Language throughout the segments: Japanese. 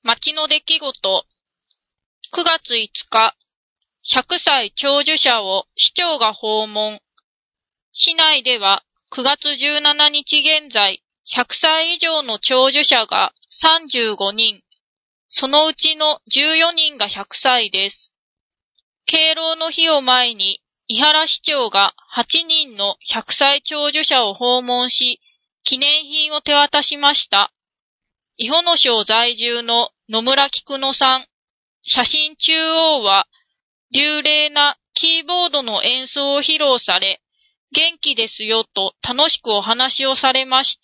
町の出来事。9月5日、100歳長寿者を市長が訪問。市内では9月17日現在、100歳以上の長寿者が35人、そのうちの14人が100歳です。敬老の日を前に、伊原市長が8人の100歳長寿者を訪問し、記念品を手渡しました。伊保野町在住の野村菊野さん。写真中央は、流麗なキーボードの演奏を披露され、元気ですよと楽しくお話をされました。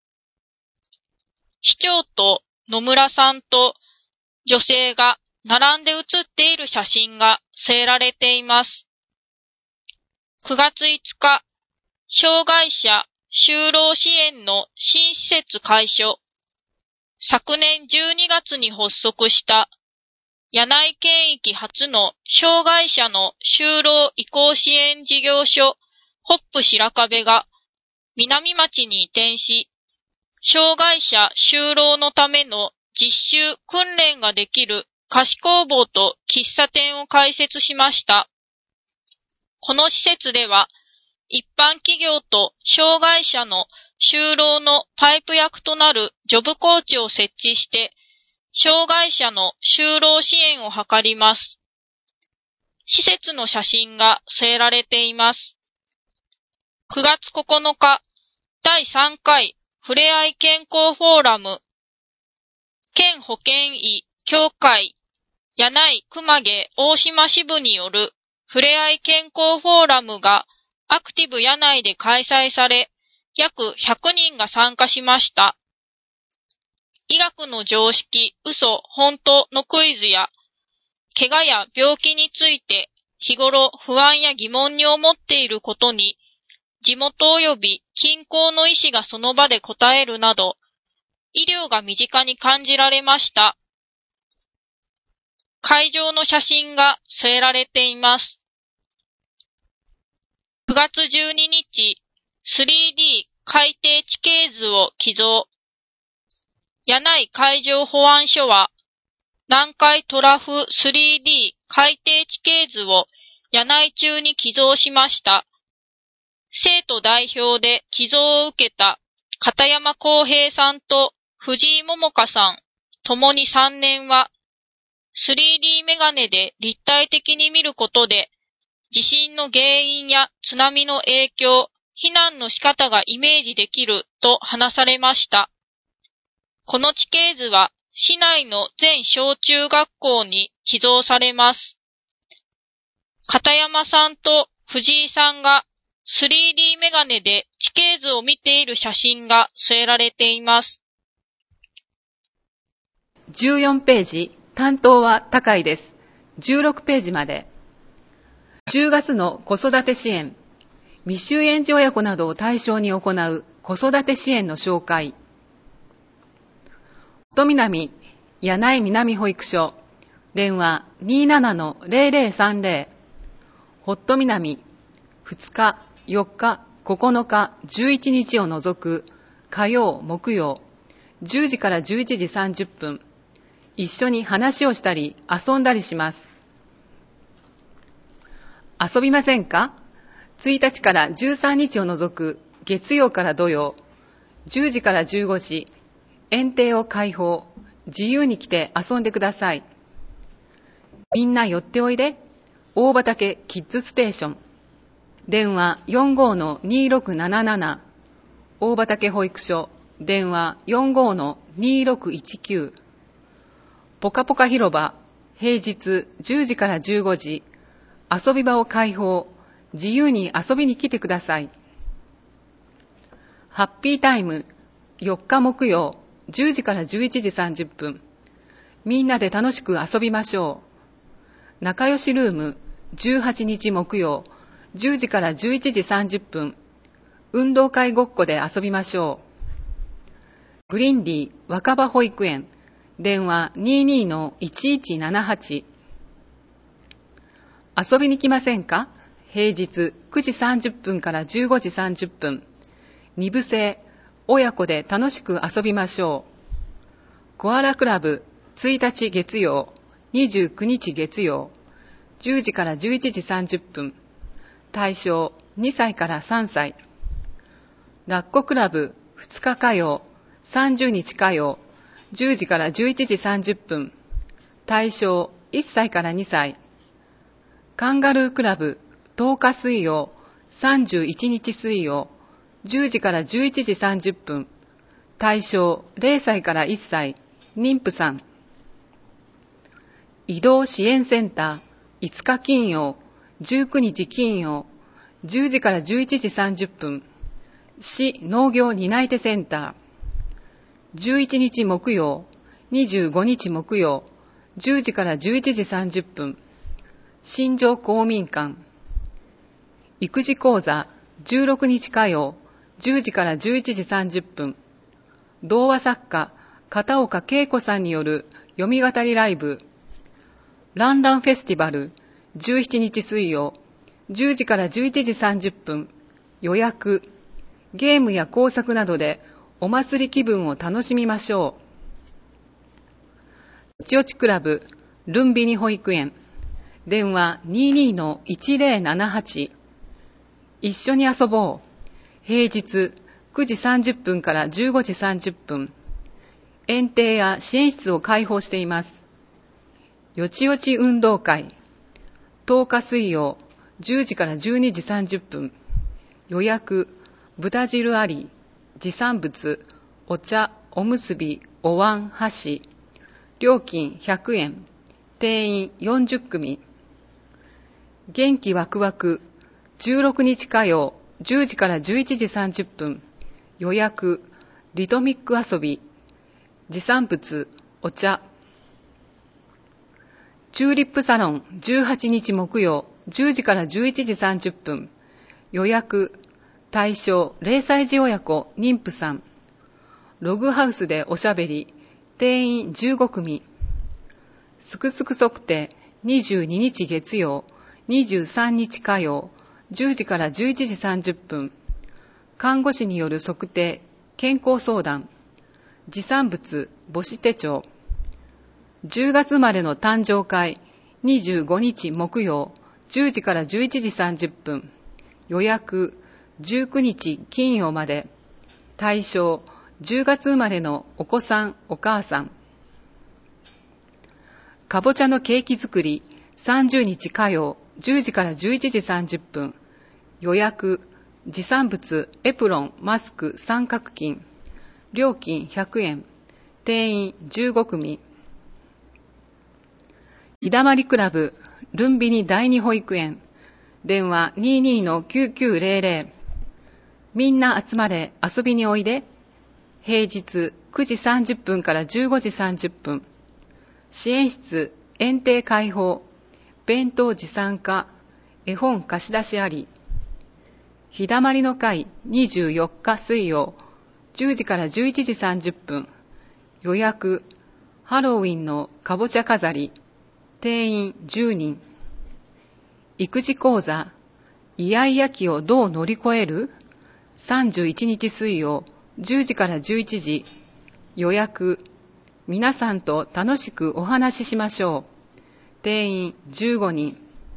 市長と野村さんと女性が並んで写っている写真が添えられています。9月5日、障害者就労支援の新施設開所。昨年12月に発足した柳井県域初の障害者の就労移行支援事業所ホップ白壁が南町に移転し、障害者就労のための実習訓練ができる菓子工房と喫茶店を開設しました。この施設では一般企業と障害者の就労のパイプ役となるジョブコーチを設置して、障害者の就労支援を図ります。施設の写真が添えられています。9月9日、第3回ふれあい健康フォーラム、県保健医協会柳井熊毛大島支部によるふれあい健康フォーラムがアクティブ柳井で開催され、約100人が参加しました。医学の常識、嘘、本当のクイズや、怪我や病気について日頃不安や疑問に思っていることに、地元及び近郊の医師がその場で答えるなど、医療が身近に感じられました。会場の写真が添えられています。9月12日、3D 海底地形図を寄贈。柳井海上保安署は、南海トラフ 3D 海底地形図を柳井中に寄贈しました。生徒代表で寄贈を受けた片山康平さんと藤井桃香さん、ともに3年は、3D メガネで立体的に見ることで、地震の原因や津波の影響、避難の仕方がイメージできると話されました。この地形図は市内の全小中学校に寄贈されます。片山さんと藤井さんが 3D メガネで地形図を見ている写真が添えられています。 14ページ、担当は高いです。16ページまで。10月の子育て支援、未就園児親子などを対象に行う子育て支援の紹介。音南柳井南保育所、電話 27-0030、ホット南、2日、4日、9日、11日を除く火曜、木曜、10時から11時30分、一緒に話をしたり遊んだりします。遊びませんか？1日から13日を除く月曜から土曜、10時から15時、園庭を開放、自由に来て遊んでください。みんな寄っておいで。大畑キッズステーション。電話 45-2677。大畑保育所。電話 45-2619。ぽかぽか広場。平日10時から15時。遊び場を開放。自由に遊びに来てください。ハッピータイム。4日木曜。10時から11時30分。みんなで楽しく遊びましょう。仲良しルーム。18日木曜。10時から11時30分。運動会ごっこで遊びましょう。グリンリー若葉保育園。電話 22-1178。遊びに来ませんか？平日9時30分から15時30分。2部制、親子で楽しく遊びましょう。コアラクラブ、 1日月曜、29日月曜、10時から11時30分。対象2歳から3歳。ラッコクラブ2日火曜、30日火曜、10時から11時30分。対象1歳から2歳。カンガルークラブ10日水曜、31日水曜、10時から11時30分。対象0歳から1歳、妊婦さん。移動支援センター5日金曜、19日金曜、10時から11時30分。市農業担い手センター。11日木曜、25日木曜、10時から11時30分。新庄公民館。育児講座、16日火曜、10時から11時30分。童話作家、片岡恵子さんによる読み語りライブ。ランランフェスティバル、17日水曜、10時から11時30分。予約。ゲームや工作などでお祭り気分を楽しみましょう。よちよちクラブ、ルンビニ保育園。電話 22-1078。一緒に遊ぼう。平日9時30分から15時30分。園庭や支援室を開放しています。よちよち運動会。10日水曜、10時から12時30分。予約。豚汁あり、持参物、お茶、おむすび、お椀、箸。料金100円。定員40組。元気ワクワク、16日火曜、10時から11時30分。予約、リトミック遊び。持参物、お茶。チューリップサロン、18日木曜、10時から11時30分。予約、対象0歳児親子妊婦さん。ログハウスでおしゃべり。定員15組。すくすく測定22日月曜、23日火曜、10時から11時30分。看護師による測定、健康相談。持参物、母子手帳。10月生まれの誕生会、25日木曜、10時から11時30分。予約、19日金曜まで。対象、10月生まれのお子さん、お母さん。かぼちゃのケーキ作り、30日火曜、10時から11時30分。予約、持参物、エプロン、マスク、三角巾。料金100円。定員15組。日だまりクラブ、ルンビニ第二保育園。電話 22-9900。みんな集まれ、遊びにおいで。平日9時30分から15時30分。支援室、園庭開放。弁当持参化。絵本貸し出しあり。日だまりの会24日水曜、10時から11時30分。予約、ハロウィンのかぼちゃ飾り。定員10人。育児講座、イヤイヤ期をどう乗り越える？31日水曜、10時から11時。予約、皆さんと楽しくお話ししましょう。定員15人。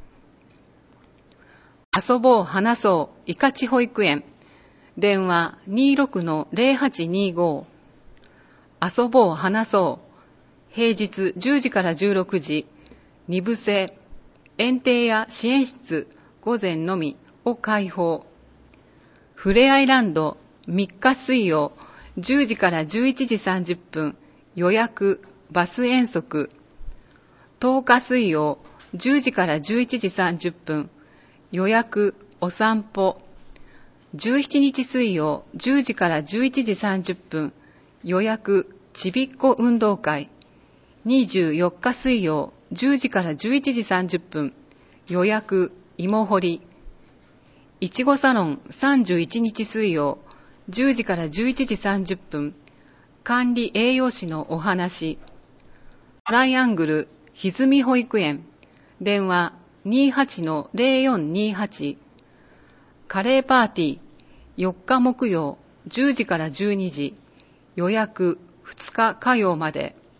遊ぼう話そう、いかち保育園。電話 26-0825。遊ぼう話そう。平日10時から16時。2部制。園庭や支援室、午前のみを開放。ふれあいランド、3日水曜、10時から11時30分。予約、バス遠足。10日水曜、10時から11時30分。予約、お散歩。17日水曜、10時から11時30分。予約、ちびっこ運動会。24日水曜、10時から11時30分。予約、芋掘り。いちごサロン31日水曜、10時から11時30分。管理栄養士のお話。トライアングル、ひずみ保育園。電話 28-0428。カレーパーティー、4日木曜、10時から12時。予約、2日火曜まで。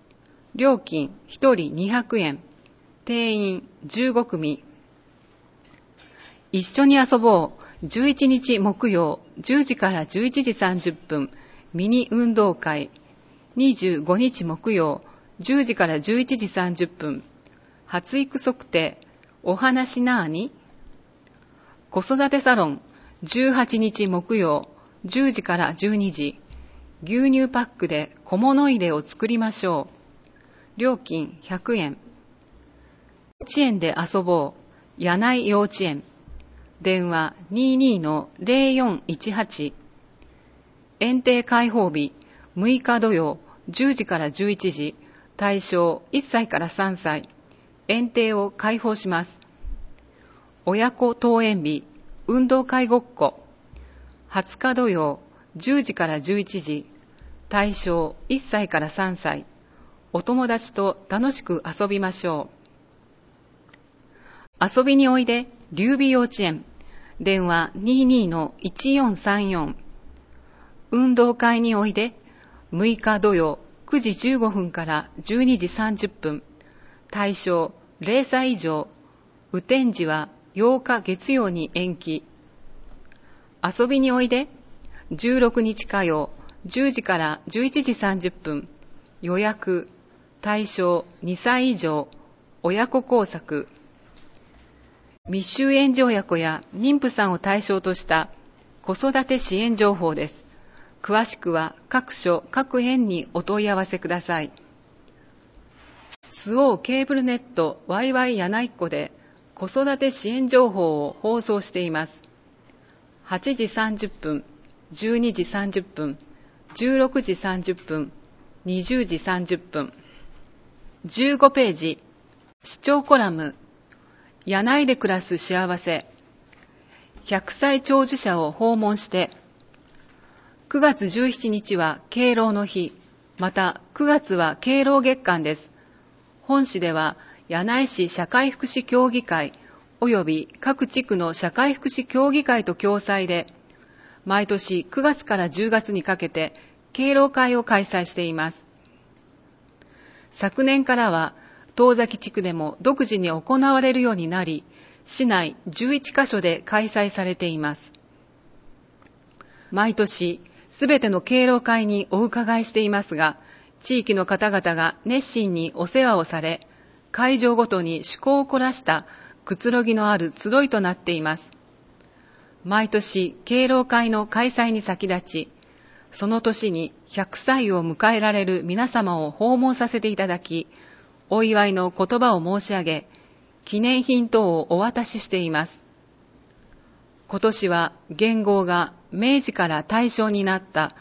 料金1人200円。定員15組。一緒に遊ぼう。11日木曜10時から11時30分ミニ運動会。25日木曜10時から11時30分発育測定。お話なーに？子育てサロン。18日木曜10時から12時。牛乳パックで小物入れを作りましょう。料金100円。幼稚園で遊ぼう。柳井幼稚園。電話22-0418。園庭開放日6日土曜10時から11時。対象1歳から3歳。園庭を開放します。親子登園日運動会ごっこ。20日土曜10時から11時。対象1歳から3歳。お友達と楽しく遊びましょう。遊びにおいで、劉備幼稚園。電話22-1434。運動会においで、6日土曜9時15分から12時30分。対象0歳以上。雨天時は8日月曜に延期。遊びにおいで、16日火曜10時から11時30分。予約。対象2歳以上。親子工作。未就園児親子や妊婦さんを対象とした子育て支援情報です。詳しくは各所各園にお問い合わせください。周防ケーブルネットワイワイ柳井っ子で子育て支援情報を放送しています。8時30分、12時30分、16時30分、20時30分。15ページ、視聴コラム、柳井で暮らす幸せ。100歳長寿者を訪問して。9月17日は敬老の日。また9月は敬老月間です。本市では柳井市社会福祉協議会及び各地区の社会福祉協議会と共催で、毎年9月から10月にかけて敬老会を開催しています。昨年からは遠崎地区でも独自に行われるようになり、市内11カ所で開催されています。毎年すべての敬老会にお伺いしていますが、地域の方々が熱心にお世話をされ、会場ごとに趣向を凝らしたくつろぎのある集いとなっています。毎年敬老会の開催に先立ち、その年に100歳を迎えられる皆様を訪問させていただき、お祝いの言葉を申し上げ、記念品等をお渡ししています。今年は元号が明治から大正になった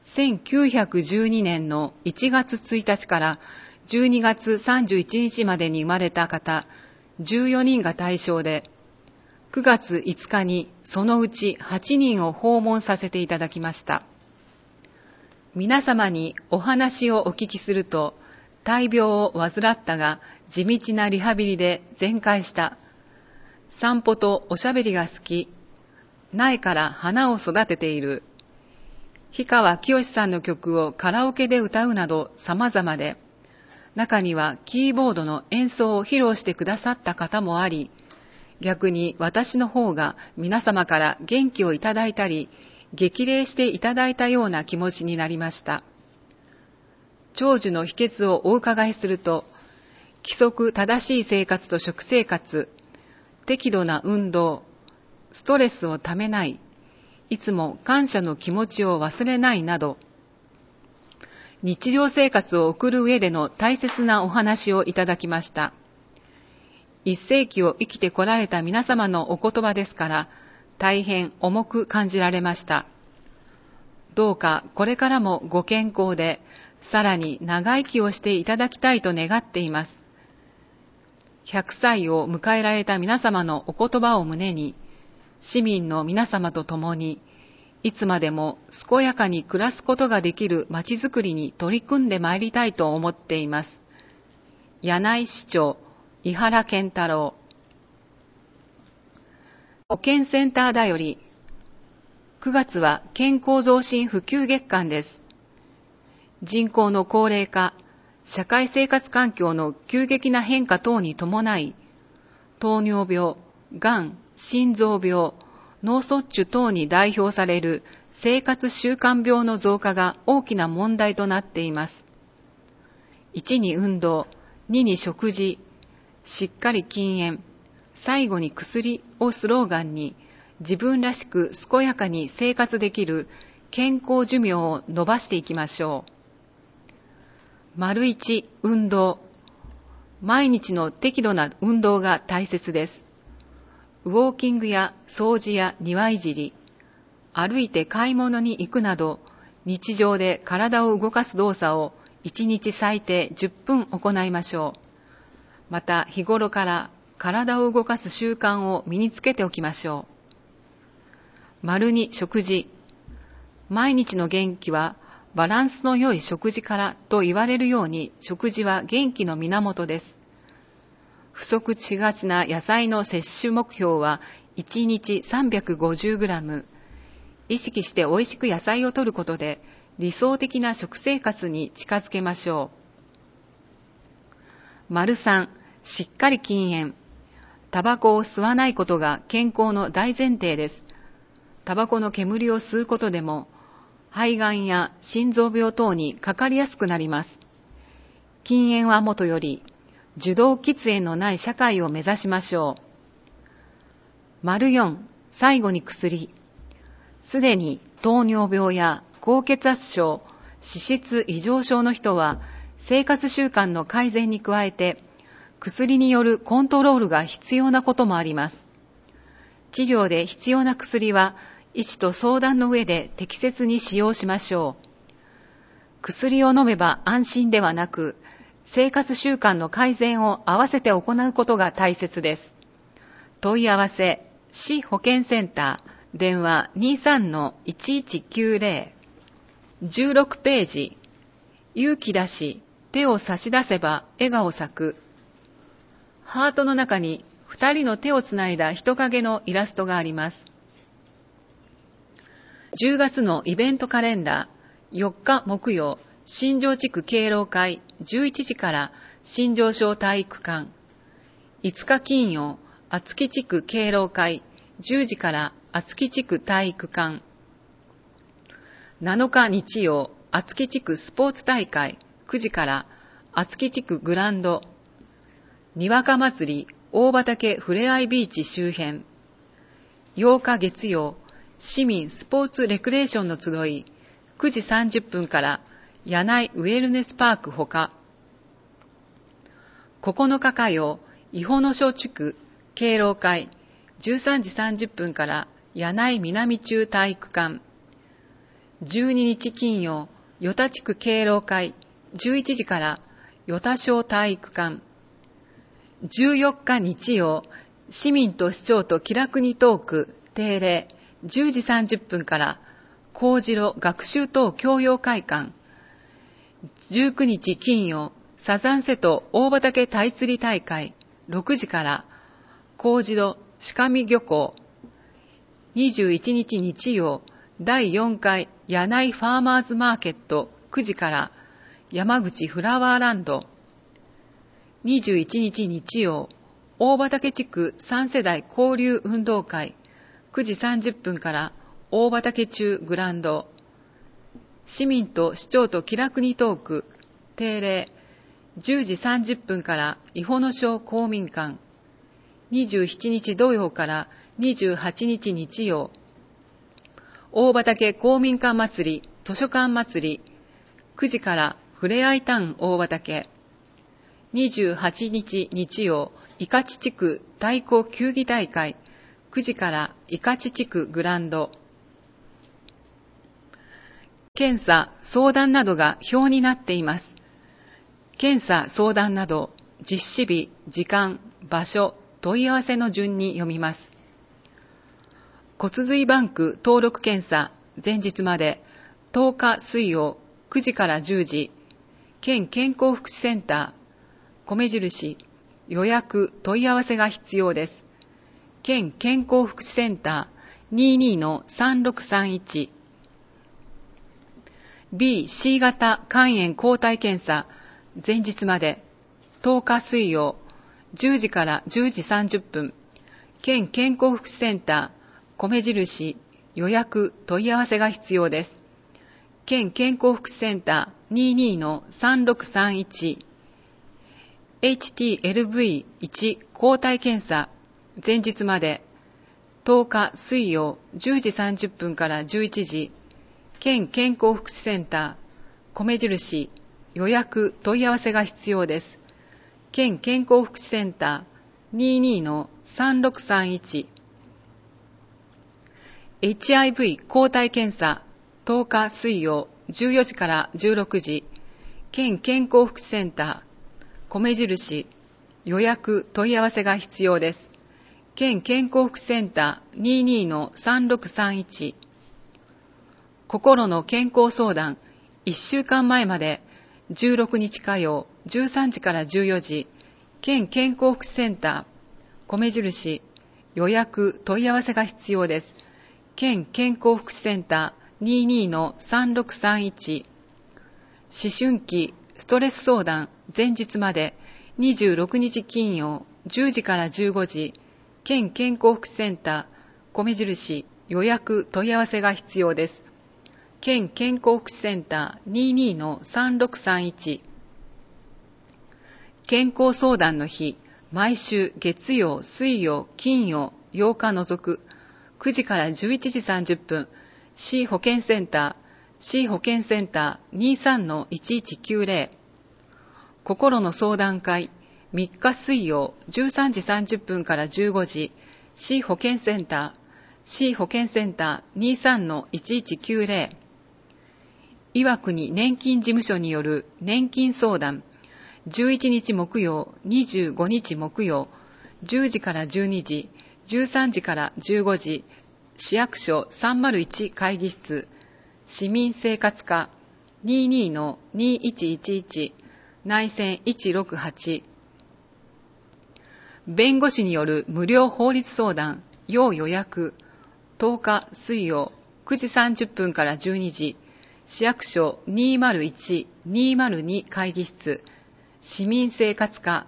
1912年の1月1日から12月31日までに生まれた方14人が対象で、9月5日にそのうち8人を訪問させていただきました。皆様にお話をお聞きすると、大病を患ったが地道なリハビリで全快した。散歩とおしゃべりが好き。苗から花を育てている。氷川きよしさんの曲をカラオケで歌うなど様々で、中にはキーボードの演奏を披露してくださった方もあり、逆に私の方が皆様から元気をいただいたり、激励していただいたような気持ちになりました。長寿の秘訣をお伺いすると、規則正しい生活と食生活、適度な運動、ストレスをためない、いつも感謝の気持ちを忘れないなど、日常生活を送る上での大切なお話をいただきました。一世紀を生きてこられた皆様のお言葉ですから、大変重く感じられました。どうかこれからもご健康で、さらに長生きをしていただきたいと願っています。100歳を迎えられた皆様のお言葉を胸に、市民の皆様と共に、いつまでも健やかに暮らすことができるまちづくりに取り組んでまいりたいと思っています。柳井市長、井原健太郎。保健センターだより、9月は健康増進普及月間です。人口の高齢化、 社会生活環境の急激な変化等に伴い、糖尿病、がん、心臓病、脳卒中等に代表される生活習慣病の増加が大きな問題となっています。1に運動、2に食事、しっかり禁煙、最後に薬をスローガンに、自分らしく健やかに生活できる健康寿命を伸ばしていきましょう。1、運動。毎日の適度な運動が大切です。ウォーキングや掃除や庭いじり、歩いて買い物に行くなど、日常で体を動かす動作を1日最低10分行いましょう。また日頃から体を動かす習慣を身につけておきましょう。2、食事。毎日の元気はバランスの良い食事からと言われるように、食事は元気の源です。不足しがちな野菜の摂取目標は1日 350g。意識して美味しく野菜を摂ることで理想的な食生活に近づけましょう。3、しっかり禁煙。タバコを吸わないことが健康の大前提です。タバコの煙を吸うことでも肺がんや心臓病等にかかりやすくなります。禁煙はもとより受動喫煙のない社会を目指しましょう。4、最後に薬。すでに糖尿病や高血圧症、脂質異常症の人は生活習慣の改善に加えて薬によるコントロールが必要なこともあります。治療で必要な薬は医師と相談の上で適切に使用しましょう。薬を飲めば安心ではなく、生活習慣の改善を合わせて行うことが大切です。問い合わせ、市保健センター、電話 23-1190。16ページ。勇気出し、手を差し出せば笑顔咲く。ハートの中に2人の手をつないだ人影のイラストがあります。10月のイベントカレンダー、4日木曜、新庄地区敬老会11時から新庄小体育館。5日金曜、厚木地区敬老会10時から厚木地区体育館。7日日曜、厚木地区スポーツ大会9時から厚木地区グランド。にわか祭り大畑ふれあいビーチ周辺。8日月曜、市民スポーツレクレーションの集い9時30分から柳井ウェルネスパークほか。9日火曜、伊保野小地区敬老会13時30分から柳井南中体育館。12日金曜、与田地区敬老会11時から与田小体育館。14日日曜、市民と市長と気楽にトーク定例10時30分から幸次郎学習等教養会館。19日金曜、サザン瀬戸大畑鯛釣り大会6時から幸次郎鹿見漁港。21日日曜、第4回柳井ファーマーズマーケット9時から山口フラワーランド。21日日曜、大畑地区3世代交流運動会9時30分から大畑中グランド。市民と市長と気楽にトーク定例10時30分から伊保野小公民館。27日土曜から28日日曜、大畑公民館祭り図書館祭り9時からふれあいタウン大畑。28日日曜、伊勝地区太鼓球技大会9時から伊勝地区グランド。検査、相談などが表になっています。検査、相談など、実施日、時間、場所、問い合わせの順に読みます。骨髄バンク登録検査、前日まで10日水曜9時から10時、県健康福祉センター、米印、予約、問い合わせが必要です。県健康福祉センター 22-3631。B、C 型肝炎抗体検査、 前日まで。10日水曜、10時から10時30分、県健康福祉センター、米印、予約、問い合わせが必要です。県健康福祉センター 22-3631、HTLV1 抗体検査、前日まで。10日水曜、10時30分から11時、県健康福祉センター、米印、予約、問い合わせが必要です。県健康福祉センター 22-3631、HIV 抗体検査、10日水曜、14時から16時、県健康福祉センター、米印、予約、問い合わせが必要です。県健康福祉センター 22-3631、心の健康相談、1週間前まで、16日火曜、13時から14時、県健康福祉センター、米印、予約、問い合わせが必要です。県健康福祉センター 22-3631、思春期、ストレス相談、前日まで、26日金曜、10時から15時、県健康福祉センター、米印、予約、問い合わせが必要です。県健康福祉センター 22-3631、健康相談の日、毎週月曜、水曜、金曜、8日除く、9時から11時30分、市保健センター 23-1190、心の相談会、3日水曜、13時30分から15時、市保健センター 23-1190、岩国年金事務所による年金相談、11日木曜、25日木曜、10時から12時、13時から15時、市役所301会議室、市民生活課 22-2111、内線168、弁護士による無料法律相談、要予約、10日水曜、9時30分から12時、市役所201-202会議室、市民生活課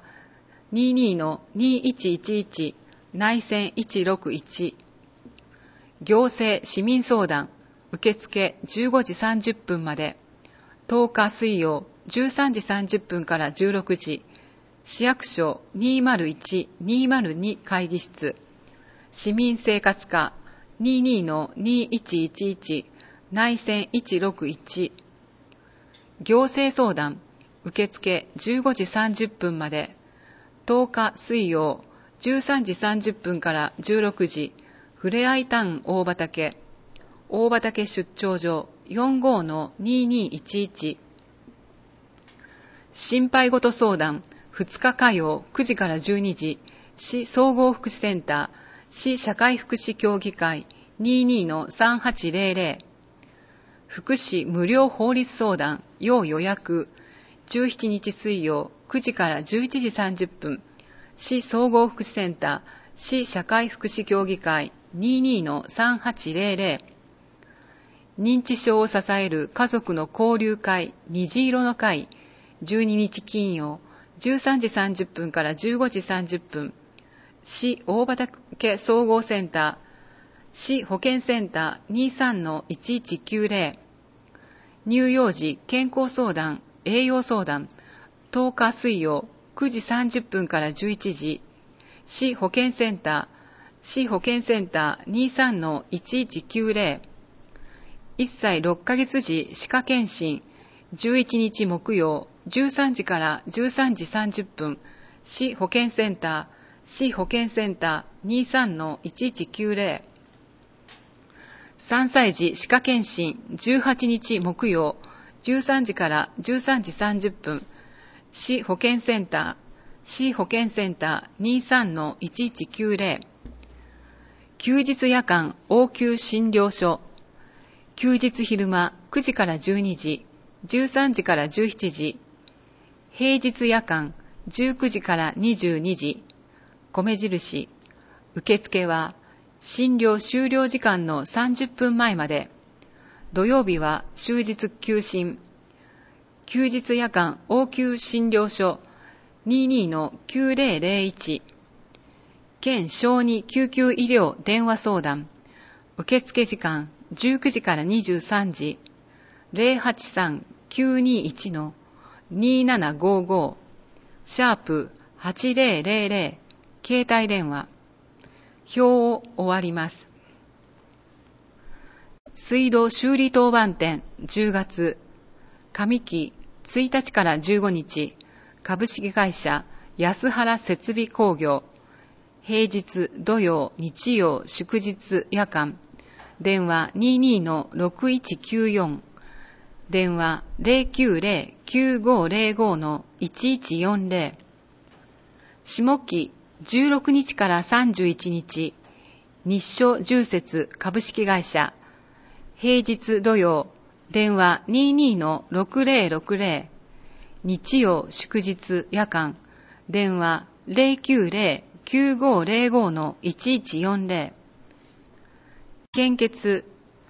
22-2111、内線161、行政市民相談、受付15時30分まで、10日水曜、13時30分から16時、市役所201-202会議室、市民生活課 22-2111、内線161、行政相談、受付15時30分まで、10日水曜、13時30分から16時、ふれあいタウン大畑出張所 45-2211、心配事相談、2日火曜9時から12時、市総合福祉センター、市社会福祉協議会 22-3800、福祉無料法律相談、要予約、17日水曜9時から11時30分、市総合福祉センター、市社会福祉協議会 22-3800、認知症を支える家族の交流会、虹色の会、12日金曜、13時30分から15時30分、市大畑総合センター、市保健センター 23-1190、乳幼児健康相談、栄養相談、10日水曜9時30分から11時、市保健センター 23-1190、1歳6ヶ月時歯科検診、11日木曜13時から13時30分、市保健センター 23-1190、3歳児歯科検診、18日木曜13時から13時30分、市保健センター 23-1190、休日夜間応急診療所、休日昼間9時から12時、13時から17時、平日夜間19時から22時、米印、受付は診療終了時間の30分前まで、土曜日は終日休診、 休日夜間応急診療所 22-9001 県小児救急医療電話相談受付時間19時から23時 083-921-2755 #8000 携帯電話表を終わります。水道修理当番店10月上期1日から15日株式会社安原設備工業平日土曜日曜祝日夜間電話 22-6194 電話 090-9505-1140 下期16日から31日日照重設株式会社平日土曜電話 22-6060 日曜祝日夜間電話 090-9505-1140 献血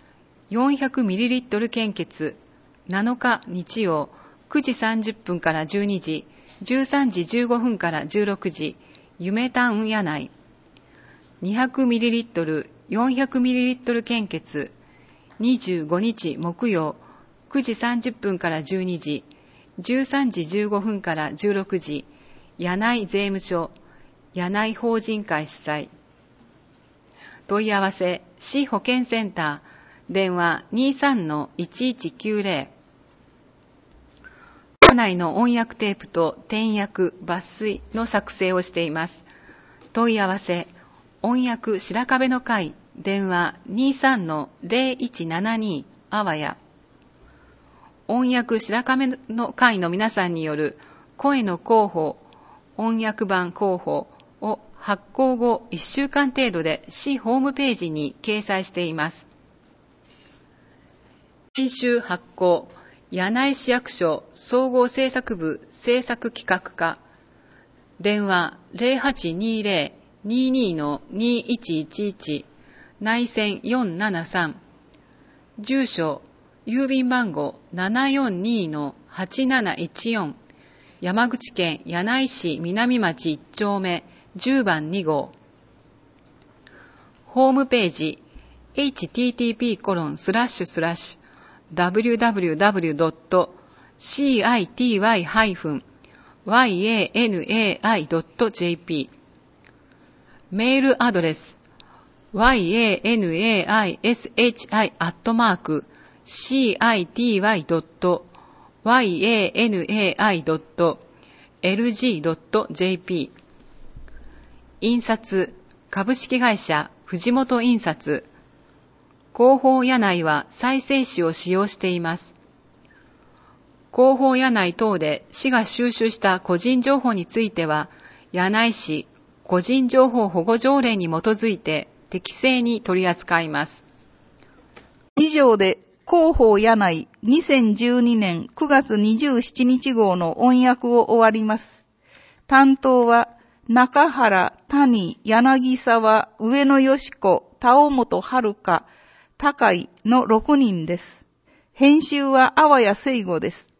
400ml 献血7日日曜9時30分から12時13時15分から16時夢タウン柳井 200ml 400ml 献血25日木曜9時30分から12時13時15分から16時柳井税務署柳井法人会主催問い合わせ市保健センター電話 23-1190 都内の音訳テープと点訳抜粋の作成をしています。問い合わせ音訳白壁の会電話 23-0172 あわや音訳白壁の会の皆さんによる声の広報音訳版広報を発行後1週間程度で市ホームページに掲載しています。編集発行柳井市役所総合政策部政策企画課電話 0820-22-2111 内線473住所郵便番号 742-8714 山口県柳井市南町1丁目10番2号ホームページ http://www.city-yanai.jp メールアドレス yanaishi@city-yanai.lg.jp 印刷株式会社藤本印刷広報柳井は再生紙を使用しています。広報柳井等で市が収集した個人情報については柳井市個人情報保護条例に基づいて適正に取り扱います。 以上で広報柳井2012年9月27日号の音訳を終わります。担当は中原、谷、柳沢、上野よし子、田尾本遥、高井の6人です。編集は阿波谷聖吾です。